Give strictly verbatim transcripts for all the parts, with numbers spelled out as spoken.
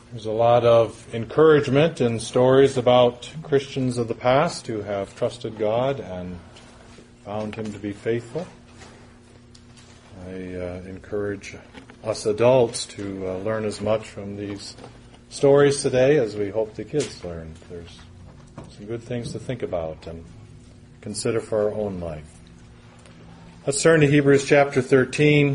There's a lot of encouragement in stories about Christians of the past who have trusted God and found Him to be faithful. I uh, encourage us adults to uh, learn as much from these stories today as we hope the kids learn. There's some good things to think about and consider for our own life. Let's turn to Hebrews chapter thirteen.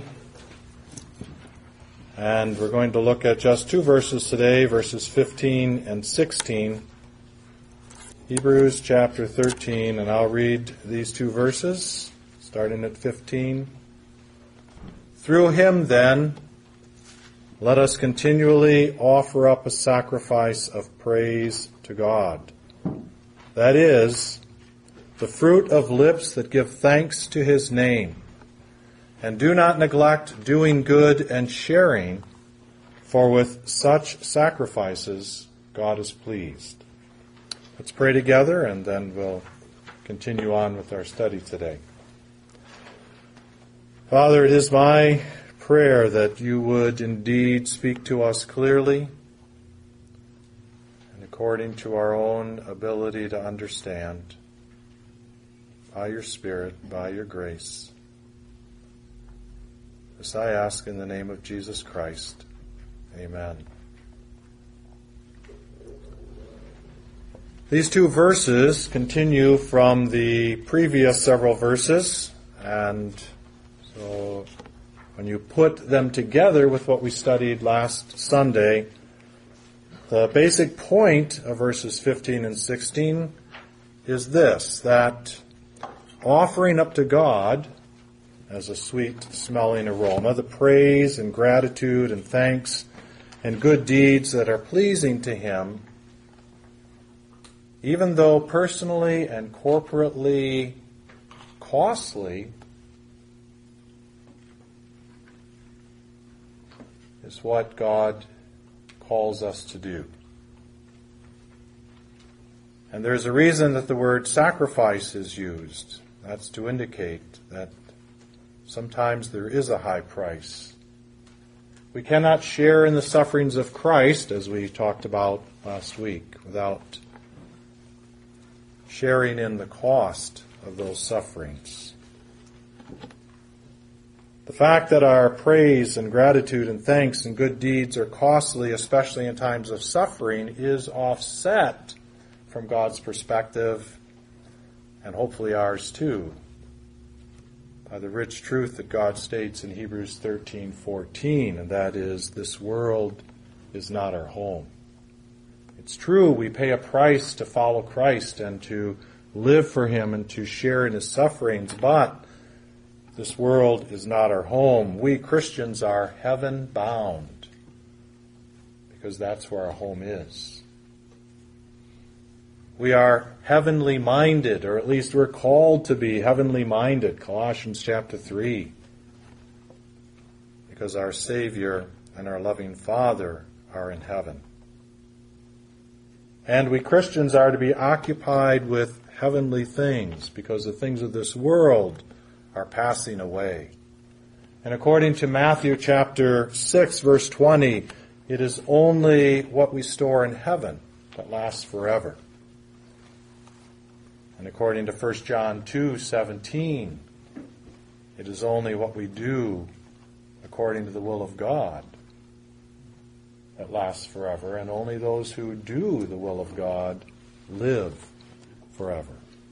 And we're going to look at just two verses today, verses fifteen and sixteen. Hebrews chapter thirteen, and I'll read these two verses, starting at fifteen. Through Him, then, let us continually offer up a sacrifice of praise to God. That is, the fruit of lips that give thanks to His name. And do not neglect doing good and sharing, for with such sacrifices God is pleased. Let's pray together, and then we'll continue on with our study today. Father, it is my prayer that you would indeed speak to us clearly and according to our own ability to understand, by your Spirit, by your grace. This I ask in the name of Jesus Christ. Amen. These two verses continue from the previous several verses, and so when you put them together with what we studied last Sunday, the basic point of verses fifteen and sixteen is this, that offering up to God as a sweet-smelling aroma, the praise and gratitude and thanks and good deeds that are pleasing to Him, even though personally and corporately costly, is what God calls us to do. And there's a reason that the word sacrifice is used. That's to indicate that sometimes there is a high price. We cannot share in the sufferings of Christ, as we talked about last week, without sharing in the cost of those sufferings. The fact that our praise and gratitude and thanks and good deeds are costly, especially in times of suffering, is offset from God's perspective, and hopefully ours too, by the rich truth that God states in Hebrews thirteen fourteen, and that is, this world is not our home. It's true, we pay a price to follow Christ and to live for Him and to share in His sufferings, but this world is not our home. We Christians are heaven-bound, because that's where our home is. We are heavenly minded, or at least we're called to be heavenly minded, Colossians chapter three, because our Savior and our loving Father are in heaven. And we Christians are to be occupied with heavenly things, because the things of this world are passing away. And according to Matthew chapter six, verse twenty, it is only what we store in heaven that lasts forever. And according to First John two seventeen, it is only what we do according to the will of God that lasts forever, and only those who do the will of God live forever.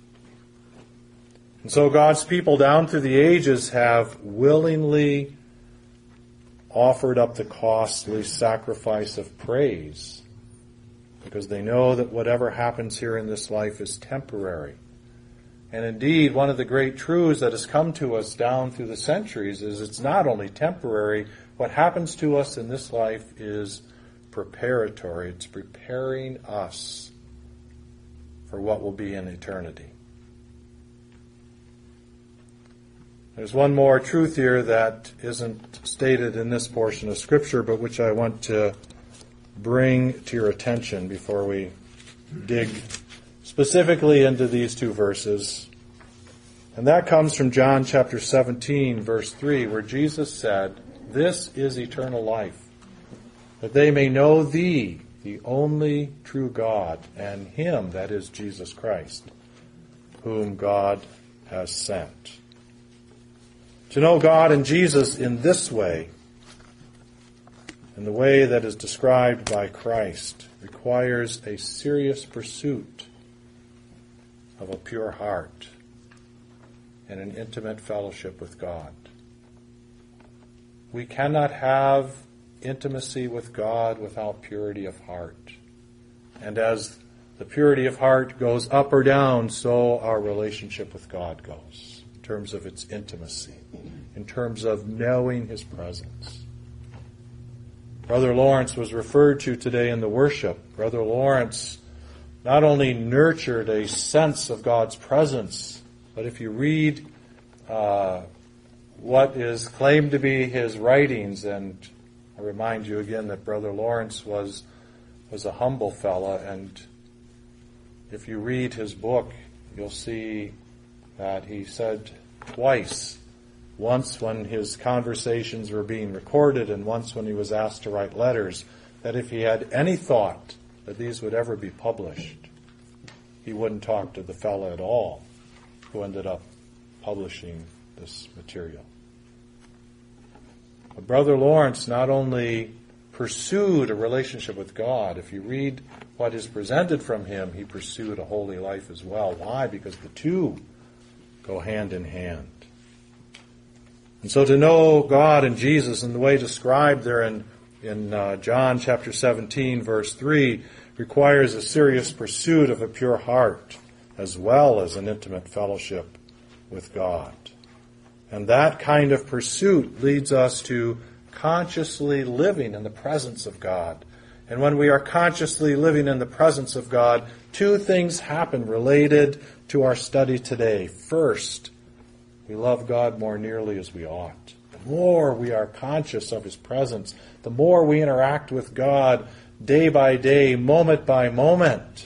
And so God's people down through the ages have willingly offered up the costly sacrifice of praise, because they know that whatever happens here in this life is temporary. And indeed, one of the great truths that has come to us down through the centuries is it's not only temporary. What happens to us in this life is preparatory. It's preparing us for what will be in eternity. There's one more truth here that isn't stated in this portion of Scripture, but which I want to bring to your attention before we dig specifically into these two verses. And that comes from John chapter seventeen, verse three, where Jesus said, "This is eternal life, that they may know thee, the only true God, and him, that is Jesus Christ, whom God has sent. To know God and Jesus in this way, in the way that is described by Christ, requires a serious pursuit of a pure heart and an intimate fellowship with God. We cannot have intimacy with God without purity of heart. And as the purity of heart goes up or down, so our relationship with God goes, in terms of its intimacy, in terms of knowing his presence. Brother Lawrence was referred to today in the worship. Brother Lawrence not only nurtured a sense of God's presence, but if you read uh, what is claimed to be his writings, and I remind you again that Brother Lawrence was was a humble fella, and if you read his book, you'll see that he said twice, once when his conversations were being recorded and once when he was asked to write letters, that if he had any thought that these would ever be published, he wouldn't talk to the fella at all who ended up publishing this material. But Brother Lawrence not only pursued a relationship with God, if you read what is presented from him, he pursued a holy life as well. Why? Because the two go hand in hand. And so to know God and Jesus in the way described there in, in uh, John chapter seventeen, verse three, requires a serious pursuit of a pure heart, as well as an intimate fellowship with God. And that kind of pursuit leads us to consciously living in the presence of God. And when we are consciously living in the presence of God, two things happen related to our study today. First, we love God more nearly as we ought. The more we are conscious of his presence, the more we interact with God day by day, moment by moment,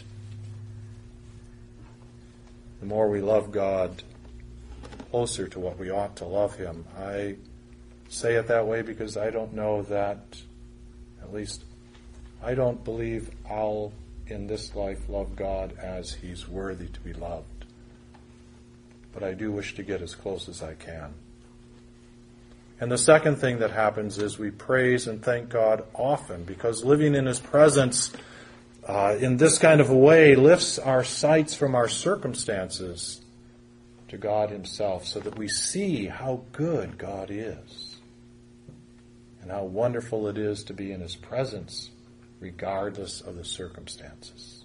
the more we love God closer to what we ought to love him. I say it that way because I don't know that, at least I don't believe I'll in this life love God as he's worthy to be loved. But I do wish to get as close as I can. And the second thing that happens is we praise and thank God often, because living in his presence uh, in this kind of a way lifts our sights from our circumstances to God himself, so that we see how good God is and how wonderful it is to be in his presence regardless of the circumstances.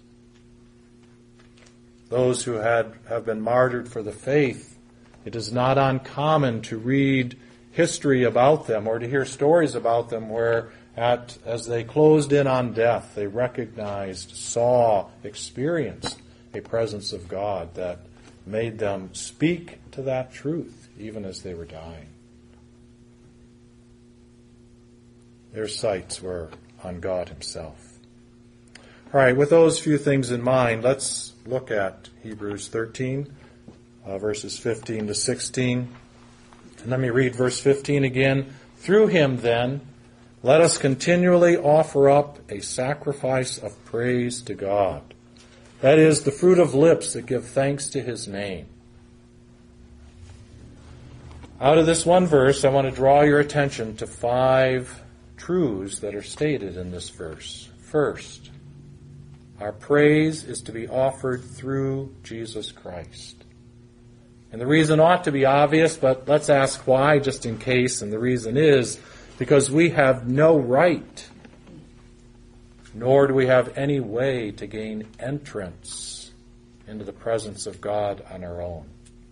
Those who had have been martyred for the faith, it is not uncommon to read history about them or to hear stories about them where at as they closed in on death, they recognized, saw, experienced a presence of God that made them speak to that truth even as they were dying. Their sights were on God himself. All right, with those few things in mind, let's look at Hebrews thirteen, uh, verses fifteen to sixteen. And let me read verse fifteen again. Through him, then, let us continually offer up a sacrifice of praise to God. That is, the fruit of lips that give thanks to his name. Out of this one verse, I want to draw your attention to five truths that are stated in this verse. First, our praise is to be offered through Jesus Christ. And the reason ought to be obvious, but let's ask why just in case. And the reason is because we have no right, nor do we have any way to gain entrance into the presence of God on our own.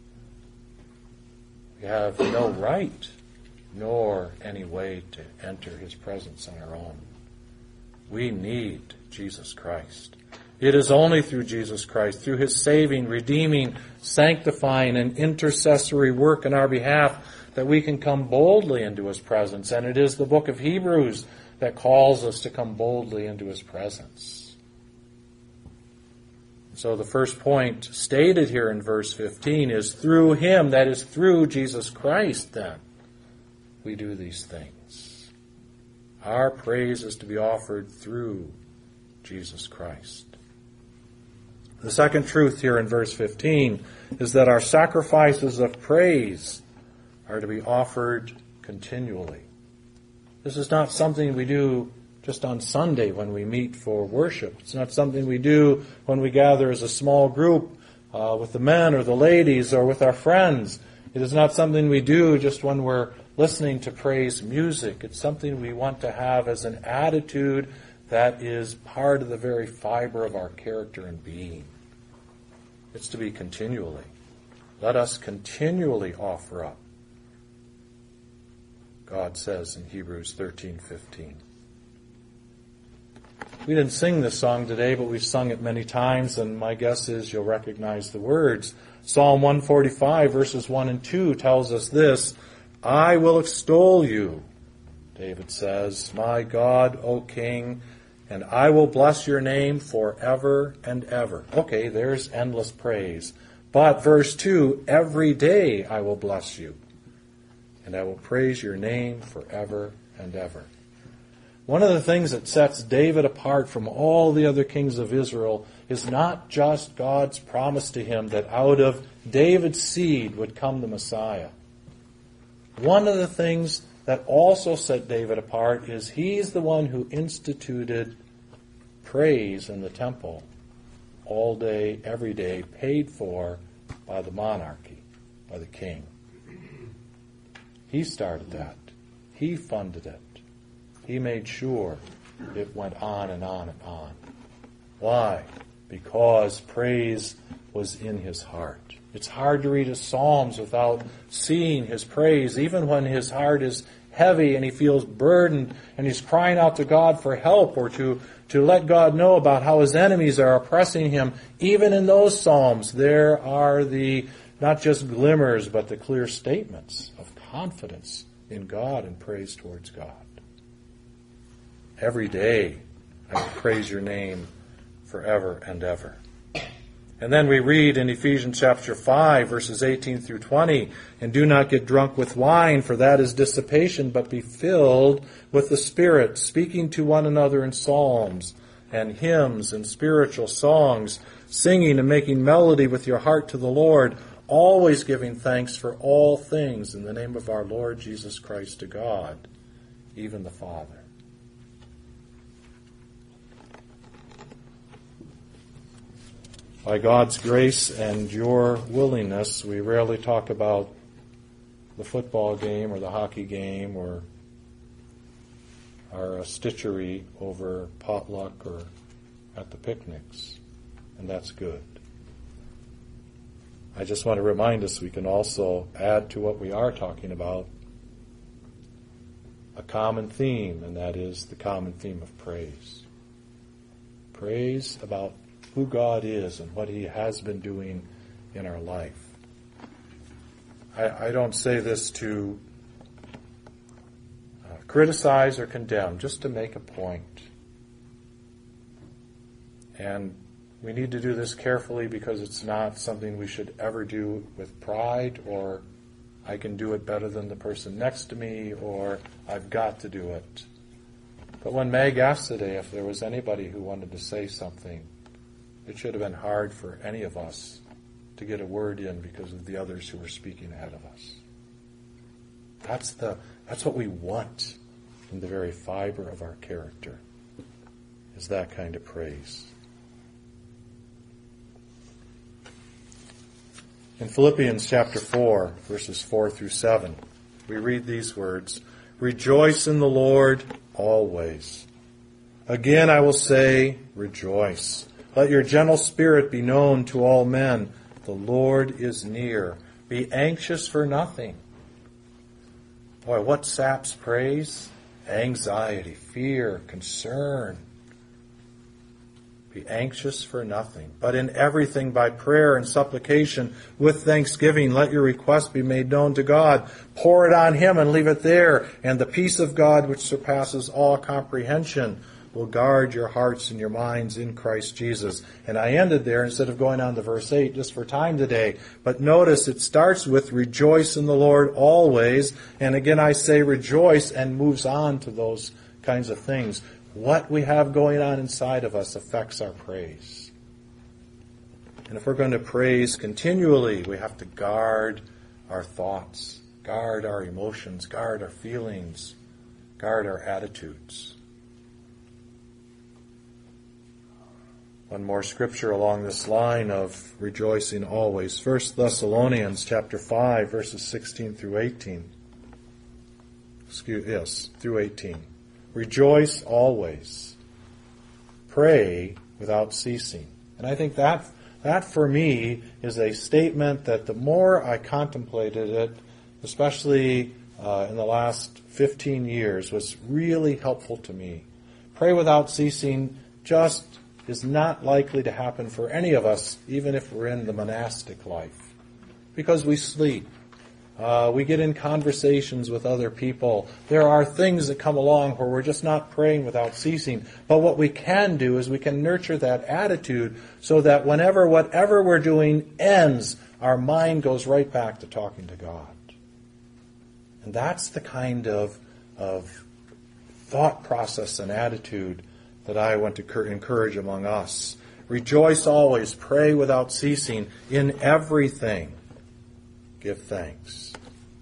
We have no right, nor any way to enter his presence on our own. We need Jesus Christ. It is only through Jesus Christ, through his saving, redeeming, sanctifying, and intercessory work in our behalf, that we can come boldly into his presence. And it is the book of Hebrews that calls us to come boldly into his presence. So the first point stated here in verse fifteen is through him, that is through Jesus Christ, then, we do these things. Our praise is to be offered through Jesus Christ. The second truth here in verse fifteen is that our sacrifices of praise are to be offered continually. This is not something we do just on Sunday when we meet for worship. It's not something we do when we gather as a small group uh, with the men or the ladies or with our friends. It is not something we do just when we're listening to praise music. It's something we want to have as an attitude that is part of the very fiber of our character and being. It's to be continually. Let us continually offer up, God says in Hebrews thirteen fifteen. We didn't sing this song today, but we've sung it many times, and my guess is you'll recognize the words. Psalm one forty-five, verses one and two tells us this: I will extol you, David says, my God, O King, and I will bless your name forever and ever. Okay, there's endless praise. But verse two, every day I will bless you, and I will praise your name forever and ever. One of the things that sets David apart from all the other kings of Israel is not just God's promise to him that out of David's seed would come the Messiah. One of the things that also set David apart is he's the one who instituted praise in the temple all day, every day, paid for by the monarchy, by the king. He started that. He funded it. He made sure it went on and on and on. Why? Because praise was in his heart. It's hard to read his Psalms without seeing his praise, even when his heart is heavy and he feels burdened and he's crying out to God for help or to, to let God know about how his enemies are oppressing him. Even in those Psalms, there are the not just glimmers, but the clear statements of confidence in God and praise towards God. Every day I will praise your name forever and ever. And then we read in Ephesians chapter five, verses eighteen through twenty, and do not get drunk with wine, for that is dissipation, but be filled with the Spirit, speaking to one another in psalms and hymns and spiritual songs, singing and making melody with your heart to the Lord, always giving thanks for all things in the name of our Lord Jesus Christ to God, even the Father. By God's grace and your willingness, we rarely talk about the football game or the hockey game or our stitchery over potluck or at the picnics, and that's good. I just want to remind us we can also add to what we are talking about a common theme, and that is the common theme of praise. Praise about who God is and what he has been doing in our life. I, I don't say this to uh, criticize or condemn, just to make a point. And we need to do this carefully because it's not something we should ever do with pride or I can do it better than the person next to me or I've got to do it. But when Meg asked today if there was anybody who wanted to say something, it should have been hard for any of us to get a word in because of the others who were speaking ahead of us. That's the that's what we want in the very fiber of our character, is that kind of praise. In Philippians chapter four, verses four through seven, we read these words, "Rejoice in the Lord always. Again I will say, rejoice. Let your gentle spirit be known to all men. The Lord is near. Be anxious for nothing." Boy, what saps praise? Anxiety, fear, concern. Be anxious for nothing, but in everything by prayer and supplication with thanksgiving, let your requests be made known to God. Pour it on him and leave it there, and the peace of God, which surpasses all comprehension, will guard your hearts and your minds in Christ Jesus. And I ended there instead of going on to verse eight just for time today. But notice it starts with rejoice in the Lord always. And again I say rejoice and moves on to those kinds of things. What we have going on inside of us affects our praise. And if we're going to praise continually, we have to guard our thoughts, guard our emotions, guard our feelings, guard our attitudes. One more scripture along this line of rejoicing always. First Thessalonians chapter five, verses sixteen through eighteen. Excuse, yes, through eighteen. Rejoice always. Pray without ceasing. And I think that, that for me is a statement that the more I contemplated it, especially uh, in the last fifteen years, was really helpful to me. Pray without ceasing just is not likely to happen for any of us, even if we're in the monastic life, because we sleep. Uh, we get in conversations with other people. There are things that come along where we're just not praying without ceasing. But what we can do is we can nurture that attitude so that whenever whatever we're doing ends, our mind goes right back to talking to God. And that's the kind of, of thought process and attitude that I want to encourage among us. Rejoice always, pray without ceasing, in everything give thanks.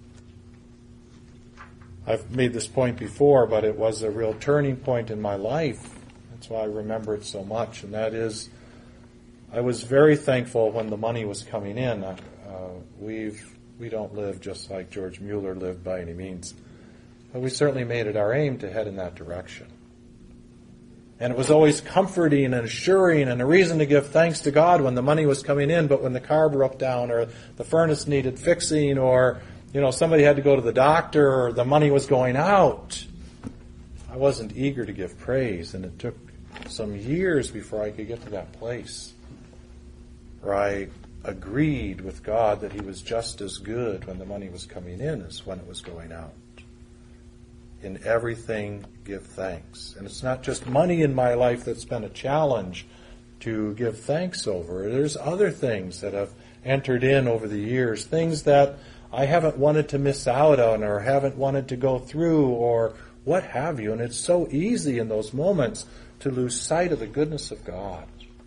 I've made this point before, but it was a real turning point in my life. That's why I remember it so much, and that is, I was very thankful when the money was coming in. Uh, we've we don't live just like George Mueller lived by any means, but we certainly made it our aim to head in that direction. And it was always comforting and assuring and a reason to give thanks to God when the money was coming in, but when the car broke down or the furnace needed fixing or, you know, somebody had to go to the doctor or the money was going out, I wasn't eager to give praise. And it took some years before I could get to that place where I agreed with God that He was just as good when the money was coming in as when it was going out. In everything, give thanks. And it's not just money in my life that's been a challenge to give thanks over. There's other things that have entered in over the years, things that I haven't wanted to miss out on or haven't wanted to go through or what have you. And it's so easy in those moments to lose sight of the goodness of God.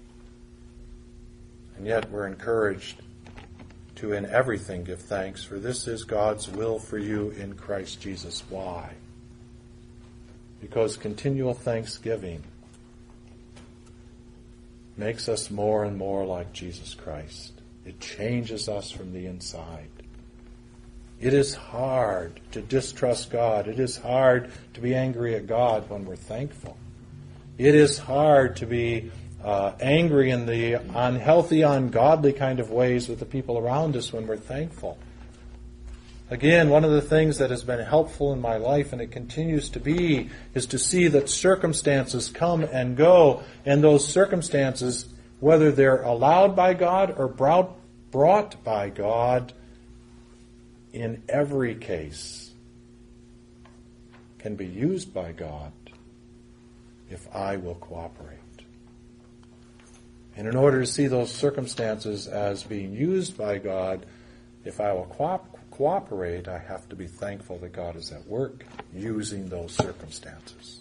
And yet we're encouraged to in everything give thanks, for this is God's will for you in Christ Jesus. Why? Because continual thanksgiving makes us more and more like Jesus Christ. It changes us from the inside. It is hard to distrust God. It is hard to be angry at God when we're thankful. It is hard to be uh, angry in the unhealthy, ungodly kind of ways with the people around us when we're thankful. Again, one of the things that has been helpful in my life, and it continues to be, is to see that circumstances come and go, and those circumstances, whether they're allowed by God or brought, brought by God, in every case, can be used by God if I will cooperate. And in order to see those circumstances as being used by God, if I will cooperate, cooperate, I have to be thankful that God is at work using those circumstances.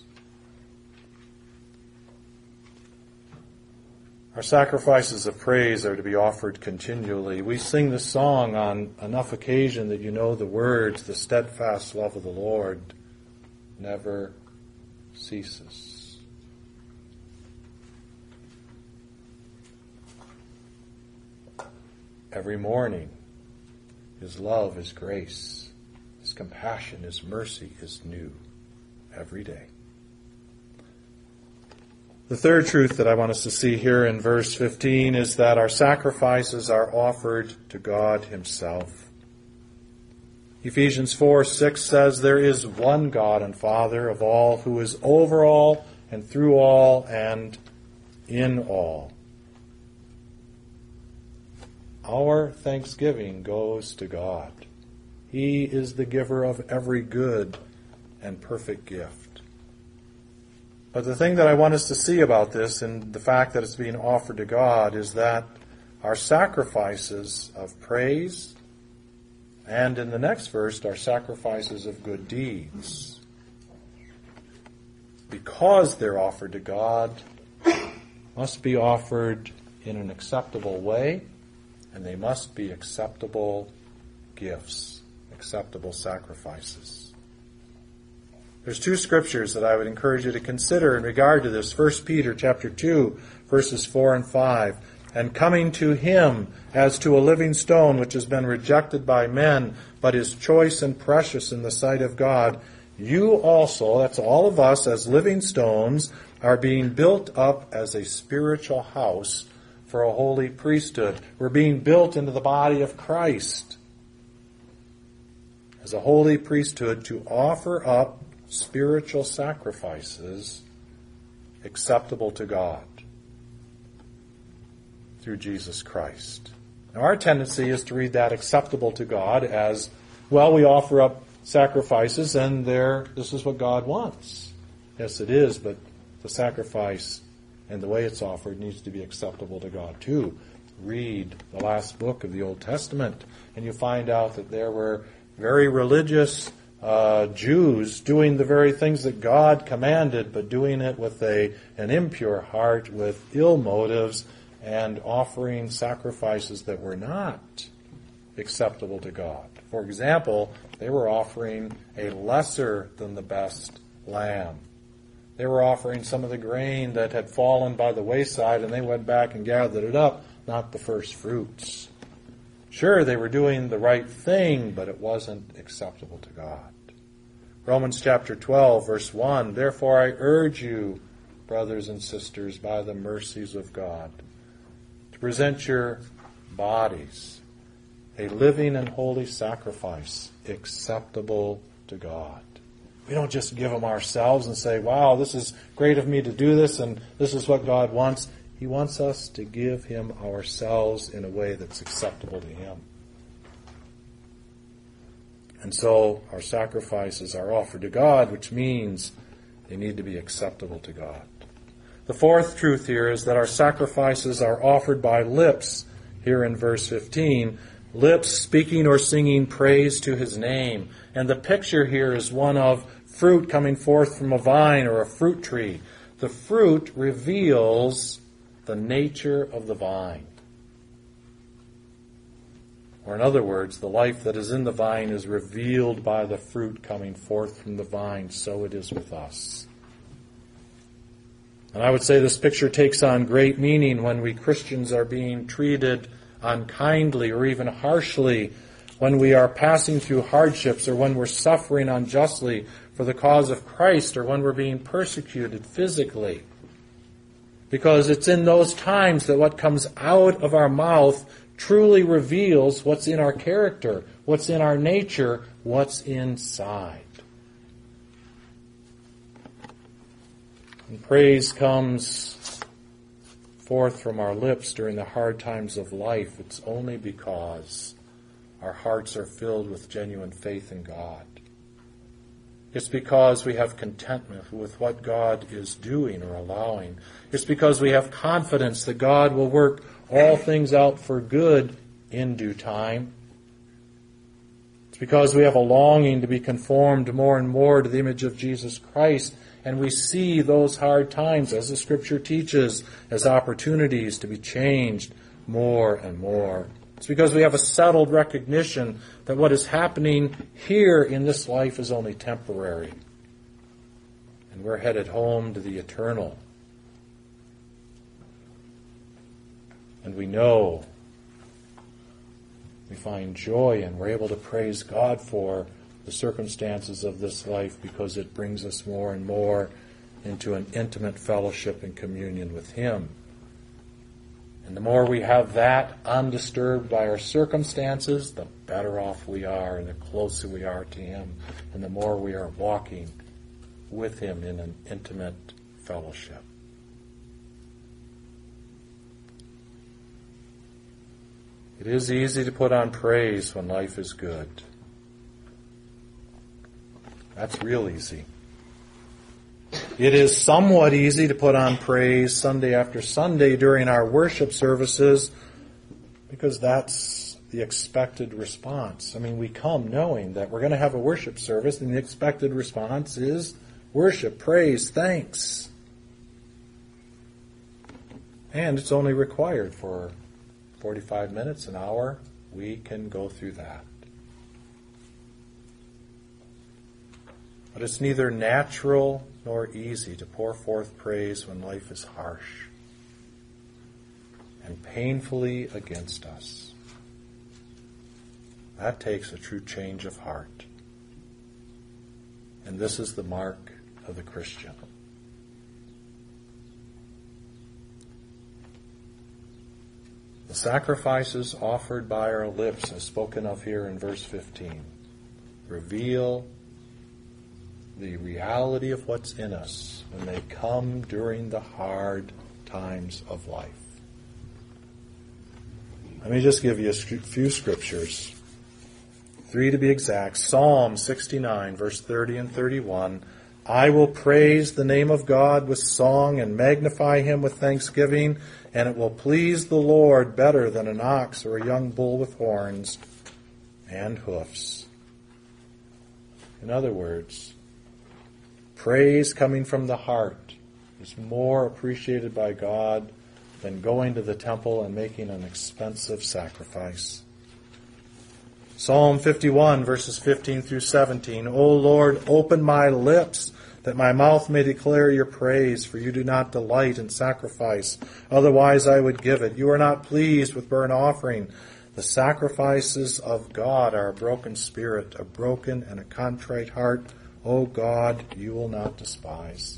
Our sacrifices of praise are to be offered continually. We sing this song on enough occasion that you know the words, the steadfast love of the Lord never ceases. Every morning, His love, His grace, His compassion, His mercy is new every day. The third truth that I want us to see here in verse fifteen is that our sacrifices are offered to God Himself. Ephesians four six says, there is one God and Father of all, who is over all and through all and in all. Our thanksgiving goes to God. He is the giver of every good and perfect gift. But the thing that I want us to see about this, and the fact that it's being offered to God, is that our sacrifices of praise, and in the next verse, our sacrifices of good deeds, because they're offered to God, must be offered in an acceptable way, and they must be acceptable gifts, acceptable sacrifices. There's two scriptures that I would encourage you to consider in regard to this. First Peter chapter two, verses four and five. And coming to him as to a living stone which has been rejected by men, but is choice and precious in the sight of God, you also, that's all of us as living stones, are being built up as a spiritual house for a holy priesthood. We're being built into the body of Christ as a holy priesthood to offer up spiritual sacrifices acceptable to God through Jesus Christ. Now, our tendency is to read that acceptable to God as, well, we offer up sacrifices and there, this is what God wants. Yes, it is, but the sacrifice and the way it's offered needs to be acceptable to God too. Read the last book of the Old Testament and you find out that there were very religious uh, Jews doing the very things that God commanded, but doing it with a an impure heart, with ill motives, and offering sacrifices that were not acceptable to God. For example, they were offering a lesser than the best lamb. They were offering some of the grain that had fallen by the wayside, and they went back and gathered it up, not the first fruits. Sure, they were doing the right thing, but it wasn't acceptable to God. Romans chapter twelve, verse one, therefore I urge you, brothers and sisters, by the mercies of God, to present your bodies a living and holy sacrifice acceptable to God. We don't just give them ourselves and say, wow, this is great of me to do this and this is what God wants. He wants us to give him ourselves in a way that's acceptable to him. And so our sacrifices are offered to God, which means they need to be acceptable to God. The fourth truth here is that our sacrifices are offered by lips, here in verse fifteen, lips speaking or singing praise to his name. And the picture here is one of fruit coming forth from a vine or a fruit tree. The fruit reveals the nature of the vine. Or in other words, the life that is in the vine is revealed by the fruit coming forth from the vine. So it is with us. And I would say this picture takes on great meaning when we Christians are being treated unkindly or even harshly, when we are passing through hardships or when we're suffering unjustly for the cause of Christ or when we're being persecuted physically. Because it's in those times that what comes out of our mouth truly reveals what's in our character, what's in our nature, what's inside. When praise comes forth from our lips during the hard times of life, it's only because our hearts are filled with genuine faith in God. It's because we have contentment with what God is doing or allowing. It's because we have confidence that God will work all things out for good in due time. It's because we have a longing to be conformed more and more to the image of Jesus Christ, and we see those hard times, as the Scripture teaches, as opportunities to be changed more and more. It's because we have a settled recognition that what is happening here in this life is only temporary. And we're headed home to the eternal. And we know, we find joy, and we're able to praise God for the circumstances of this life because it brings us more and more into an intimate fellowship and communion with Him. And the more we have that undisturbed by our circumstances, the better off we are and the closer we are to Him, and the more we are walking with Him in an intimate fellowship. It is easy to put on praise when life is good. That's real easy. It is somewhat easy to put on praise Sunday after Sunday during our worship services because that's the expected response. I mean, we come knowing that we're going to have a worship service and the expected response is worship, praise, thanks. And it's only required for forty-five minutes, an hour. We can go through that. But it's neither natural nor easy to pour forth praise when life is harsh and painfully against us. That takes a true change of heart. And this is the mark of the Christian. The sacrifices offered by our lips, as spoken of here in verse fifteen, reveal the reality of what's in us when they come during the hard times of life. Let me just give you a few scriptures. Three to be exact. Psalm sixty-nine, verse thirty and thirty-one. I will praise the name of God with song and magnify him with thanksgiving, and it will please the Lord better than an ox or a young bull with horns and hoofs. In other words, praise coming from the heart is more appreciated by God than going to the temple and making an expensive sacrifice. Psalm fifty-one, verses fifteen through seventeen. O Lord, open my lips, that my mouth may declare your praise, for you do not delight in sacrifice. Otherwise I would give it. You are not pleased with burnt offering. The sacrifices of God are a broken spirit, a broken and a contrite heart. O God, you will not despise.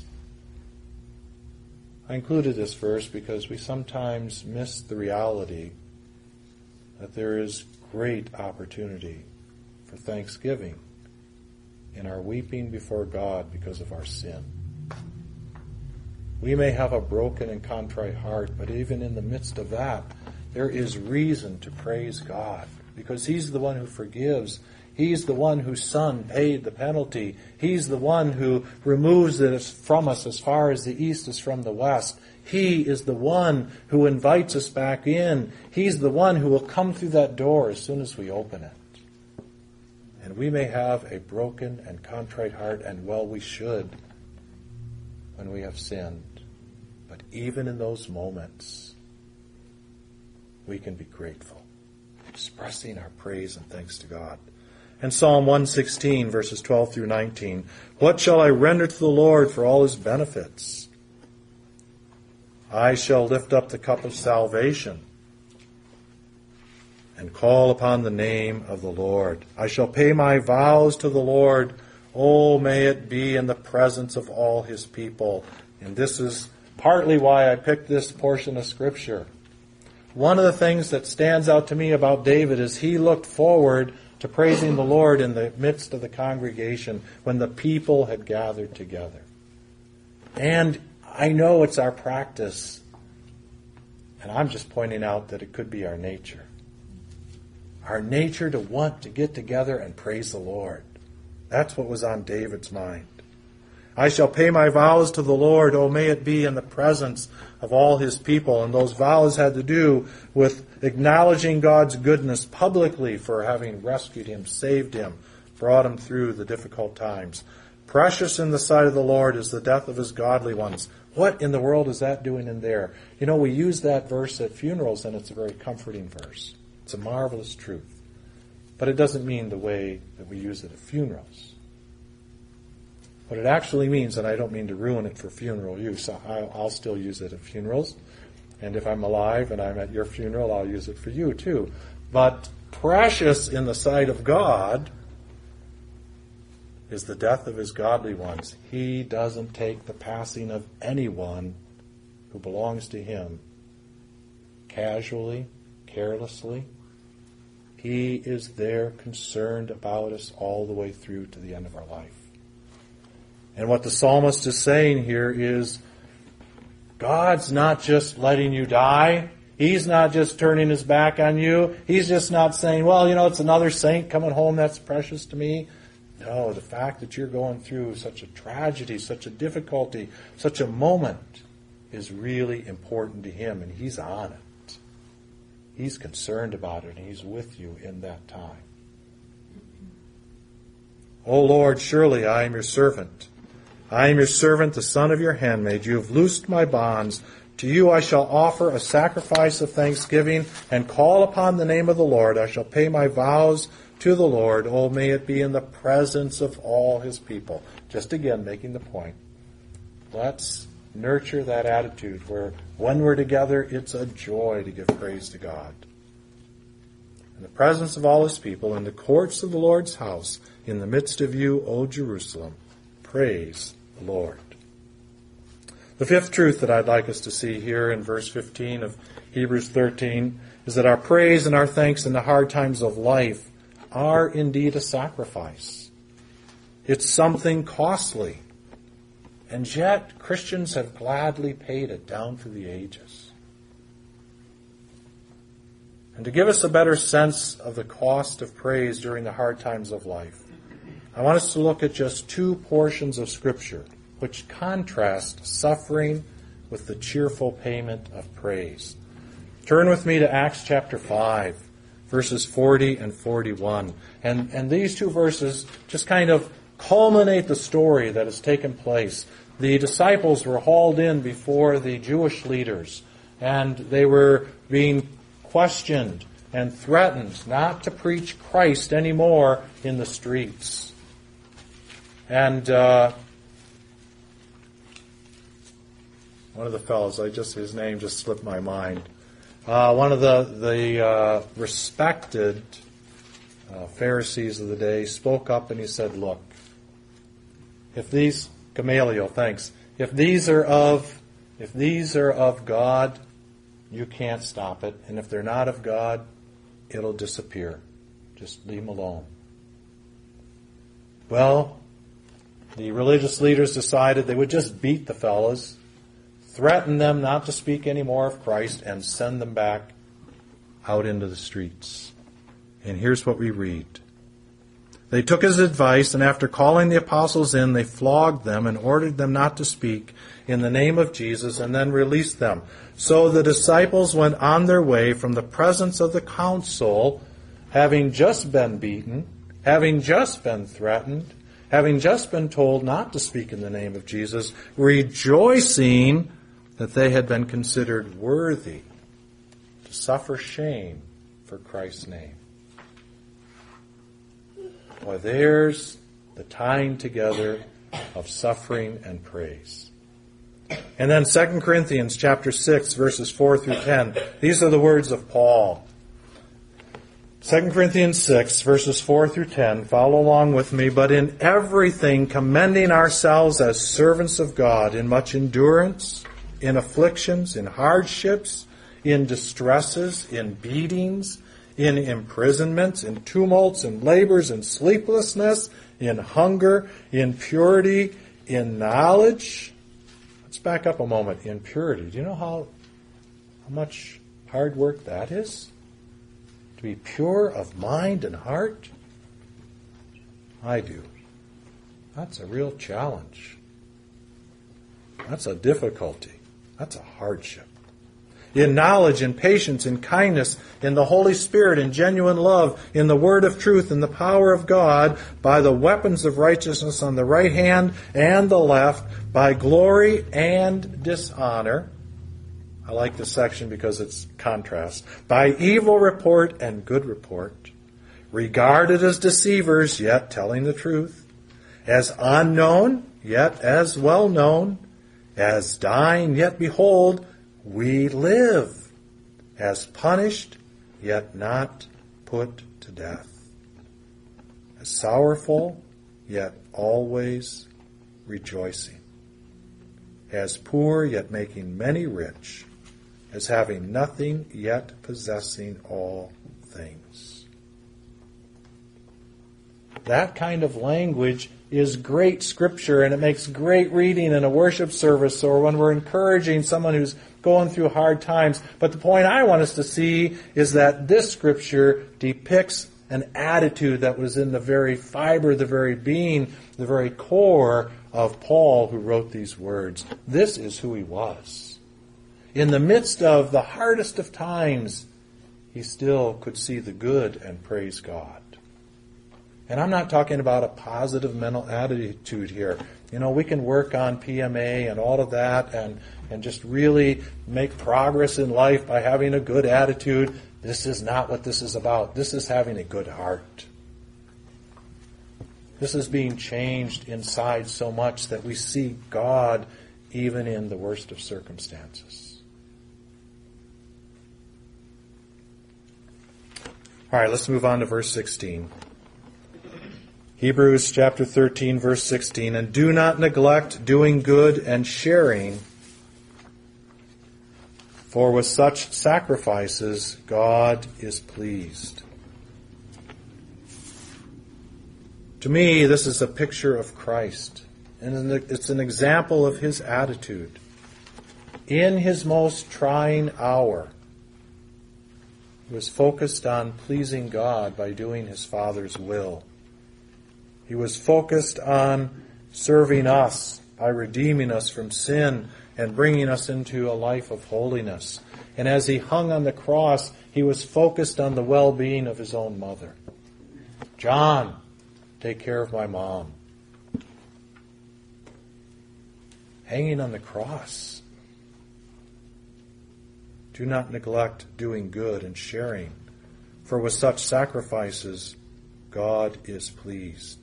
I included this verse because we sometimes miss the reality that there is great opportunity for thanksgiving in our weeping before God because of our sin. We may have a broken and contrite heart, but even in the midst of that, there is reason to praise God because he's the one who forgives. He's the one whose Son paid the penalty. He's the one who removes it from us as far as the east is from the west. He is the one who invites us back in. He's the one who will come through that door as soon as we open it. And we may have a broken and contrite heart, and well, we should when we have sinned. But even in those moments, we can be grateful, expressing our praise and thanks to God. And Psalm one sixteen, verses twelve through nineteen. What shall I render to the Lord for all his benefits? I shall lift up the cup of salvation and call upon the name of the Lord. I shall pay my vows to the Lord. Oh, may it be in the presence of all his people. And this is partly why I picked this portion of Scripture. One of the things that stands out to me about David is he looked forward to praising the Lord in the midst of the congregation when the people had gathered together. And I know it's our practice, and I'm just pointing out that it could be our nature. Our nature to want to get together and praise the Lord. That's what was on David's mind. I shall pay my vows to the Lord. Oh, may it be in the presence of all his people. And those vows had to do with acknowledging God's goodness publicly for having rescued him, saved him, brought him through the difficult times. Precious in the sight of the Lord is the death of his godly ones. What in the world is that doing in there? You know, we use that verse at funerals, and it's a very comforting verse. It's a marvelous truth. But it doesn't mean the way that we use it at funerals. What it actually means, and I don't mean to ruin it for funeral use, I'll, I'll still use it at funerals. And if I'm alive and I'm at your funeral, I'll use it for you too. But precious in the sight of God is the death of his godly ones. He doesn't take the passing of anyone who belongs to him casually, carelessly. He is there concerned about us all the way through to the end of our life. And what the psalmist is saying here is, God's not just letting you die. He's not just turning his back on you. He's just not saying, well, you know, it's another saint coming home that's precious to me. No, the fact that you're going through such a tragedy, such a difficulty, such a moment is really important to him, and he's on it. He's concerned about it, and he's with you in that time. O Lord, surely I am your servant. I am your servant, the son of your handmaid. You have loosed my bonds. To you I shall offer a sacrifice of thanksgiving and call upon the name of the Lord. I shall pay my vows to the Lord. Oh, may it be in the presence of all his people. Just again, making the point. Let's nurture that attitude where when we're together, it's a joy to give praise to God. In the presence of all his people, in the courts of the Lord's house, in the midst of you, O Jerusalem, praise the Lord. The fifth truth that I'd like us to see here in verse fifteen of Hebrews thirteen is that our praise and our thanks in the hard times of life are indeed a sacrifice. It's something costly. And yet, Christians have gladly paid it down through the ages. And to give us a better sense of the cost of praise during the hard times of life, I want us to look at just two portions of Scripture which contrast suffering with the cheerful payment of praise. Turn with me to Acts chapter five, verses forty and forty-one. And, and these two verses just kind of culminate the story that has taken place. The disciples were hauled in before the Jewish leaders, and they were being questioned and threatened not to preach Christ anymore in the streets. And uh, one of the fellows, I just his name just slipped my mind. Uh, one of the the uh, respected uh, Pharisees of the day spoke up and he said, "Look, if these Gamaliel, thanks. If these are of if these are of God, you can't stop it, and if they're not of God, it'll disappear. Just leave them alone." Well, the religious leaders decided they would just beat the fellas, threaten them not to speak any more of Christ, and send them back out into the streets. And here's what we read. They took his advice, and after calling the apostles in, they flogged them and ordered them not to speak in the name of Jesus, and then released them. So the disciples went on their way from the presence of the council, having just been beaten, having just been threatened, having just been told not to speak in the name of Jesus, rejoicing that they had been considered worthy to suffer shame for Christ's name. Well, there's the tying together of suffering and praise. And then Second Corinthians chapter six, verses four through ten. These are the words of Paul. Second Corinthians six, verses four through ten. Follow along with me. But in everything commending ourselves as servants of God, in much endurance, in afflictions, in hardships, in distresses, in beatings, in imprisonments, in tumults, in labors, in sleeplessness, in hunger, in purity, in knowledge. Let's back up a moment. In purity. Do you know how, how much hard work that is? To be pure of mind and heart? I do. That's a real challenge. That's a difficulty. That's a hardship. In knowledge, in patience, in kindness, in the Holy Spirit, in genuine love, in the word of truth, in the power of God, by the weapons of righteousness on the right hand and the left, by glory and dishonor. I like this section because it's contrast. By evil report and good report, regarded as deceivers, yet telling the truth, as unknown, yet as well known, as dying, yet behold, we live, as punished, yet not put to death, as sorrowful, yet always rejoicing, as poor, yet making many rich, as having nothing, yet possessing all things. That kind of language is great scripture, and it makes great reading in a worship service or when we're encouraging someone who's going through hard times. But the point I want us to see is that this scripture depicts an attitude that was in the very fiber, the very being, the very core of Paul, who wrote these words. This is who he was. In the midst of the hardest of times, he still could see the good and praise God. And I'm not talking about a positive mental attitude here. You know, we can work on P M A and all of that and, and just really make progress in life by having a good attitude. This is not what this is about. This is having a good heart. This is being changed inside so much that we see God even in the worst of circumstances. All right, let's move on to verse sixteen. Hebrews chapter thirteen, verse sixteen. And do not neglect doing good and sharing, for with such sacrifices God is pleased. To me, this is a picture of Christ, and it's an example of his attitude. In his most trying hour, he was focused on pleasing God by doing his Father's will. He was focused on serving us by redeeming us from sin and bringing us into a life of holiness. And as he hung on the cross, he was focused on the well-being of his own mother. John, take care of my mom. Hanging on the cross. Do not neglect doing good and sharing, for with such sacrifices God is pleased.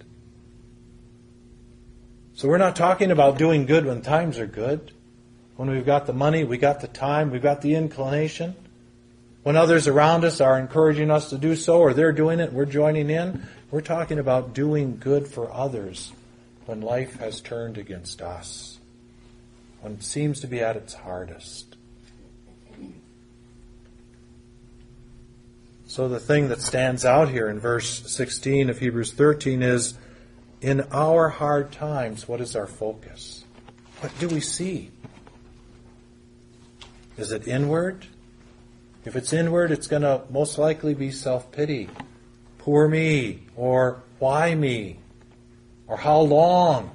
So we're not talking about doing good when times are good, when we've got the money, we got the time, we've got the inclination, when others around us are encouraging us to do so, or they're doing it, we're joining in. We're talking about doing good for others when life has turned against us, when it seems to be at its hardest. So the thing that stands out here in verse sixteen of Hebrews thirteen is, in our hard times, what is our focus? What do we see? Is it inward? If it's inward, it's going to most likely be self-pity. Poor me, or why me, or how long?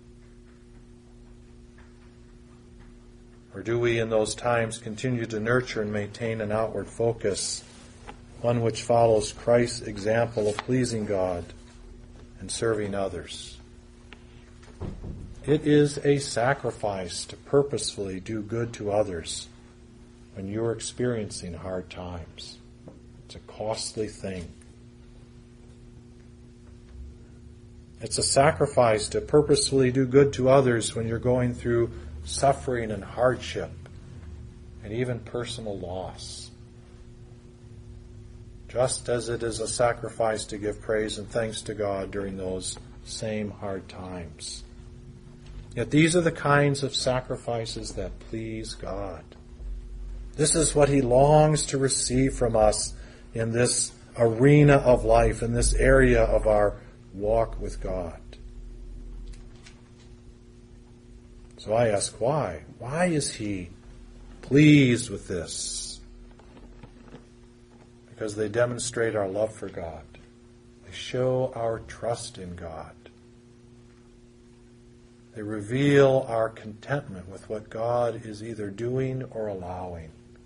Or do we in those times continue to nurture and maintain an outward focus, one which follows Christ's example of pleasing God and serving others? It is a sacrifice to purposefully do good to others when you're experiencing hard times. It's a costly thing. It's a sacrifice to purposefully do good to others when you're going through suffering and hardship and even personal loss. Just as it is a sacrifice to give praise and thanks to God during those same hard times. Yet these are the kinds of sacrifices that please God. This is what he longs to receive from us in this arena of life, in this area of our walk with God. So I ask why? Why is he pleased with this? Because they demonstrate our love for God. They show our trust in God. They reveal our contentment with what God is either doing or allowing.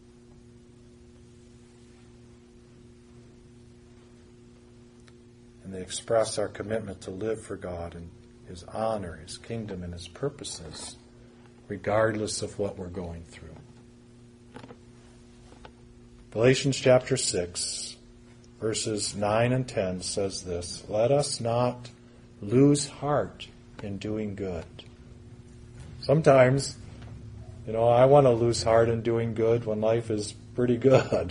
And they express our commitment to live for God and his honor, his kingdom, and his purposes, regardless of what we're going through. Galatians chapter six, verses nine and ten says this, let us not lose heart in doing good. Sometimes, you know, I want to lose heart in doing good when life is pretty good.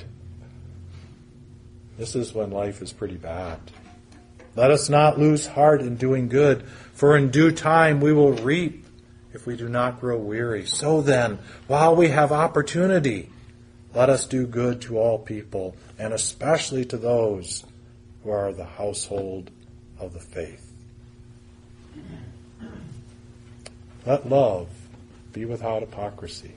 This is when life is pretty bad. Let us not lose heart in doing good, for in due time we will reap if we do not grow weary. So then, while we have opportunity, let us do good to all people, and especially to those who are the household of the faith. Let love be without hypocrisy.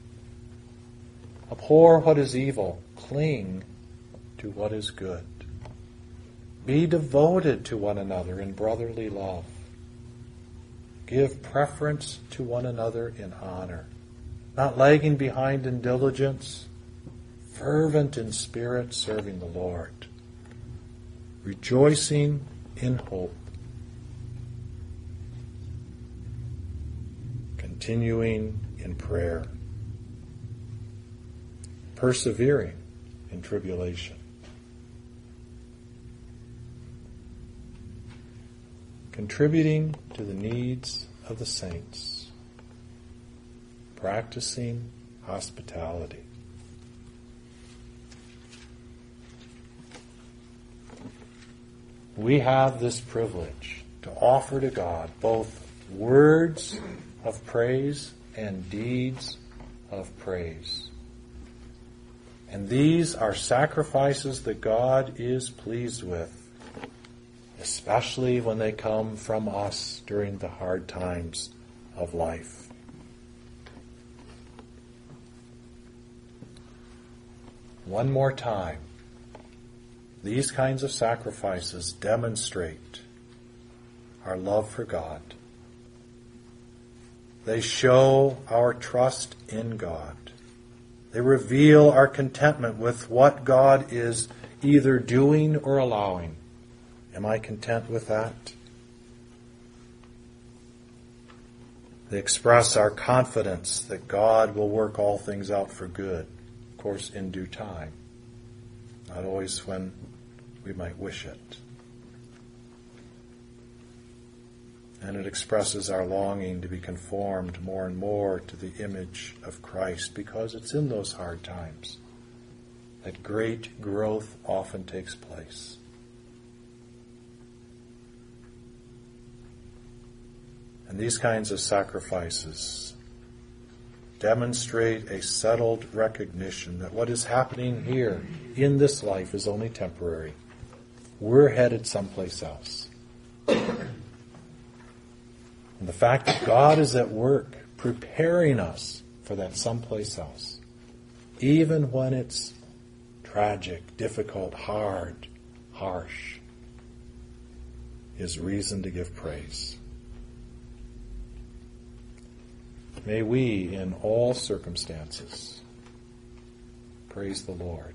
Abhor what is evil, cling to what is good. Be devoted to one another in brotherly love. Give preference to one another in honor, not lagging behind in diligence, fervent in spirit, serving the Lord, rejoicing in hope, continuing in prayer, persevering in tribulation, contributing to the needs of the saints, practicing hospitality. We have this privilege to offer to God both words of praise and deeds of praise. And these are sacrifices that God is pleased with, especially when they come from us during the hard times of life. One more time, these kinds of sacrifices demonstrate our love for God. They show our trust in God. They reveal our contentment with what God is either doing or allowing. Am I content with that? They express our confidence that God will work all things out for good, of course, in due time. Not always when we might wish it. And it expresses our longing to be conformed more and more to the image of Christ, because it's in those hard times that great growth often takes place. And these kinds of sacrifices demonstrate a settled recognition that what is happening here in this life is only temporary. We're headed someplace else. And the fact that God is at work preparing us for that someplace else, even when it's tragic, difficult, hard, harsh, is reason to give praise. May we, in all circumstances, praise the Lord.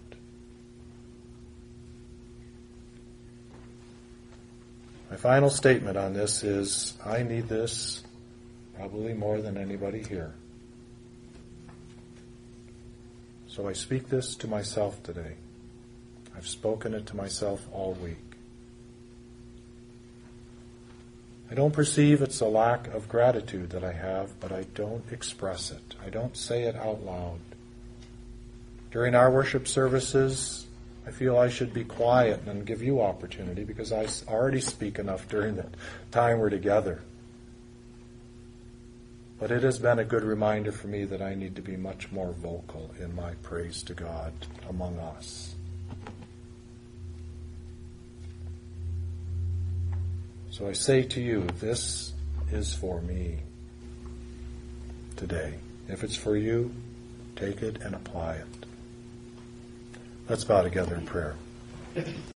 My final statement on this is, I need this probably more than anybody here. So I speak this to myself today. I've spoken it to myself all week. I don't perceive it's a lack of gratitude that I have, but I don't express it. I don't say it out loud. During our worship services, I feel I should be quiet and give you opportunity because I already speak enough during the time we're together. But it has been a good reminder for me that I need to be much more vocal in my praise to God among us. So I say to you, this is for me today. If it's for you, take it and apply it. Let's bow together in prayer.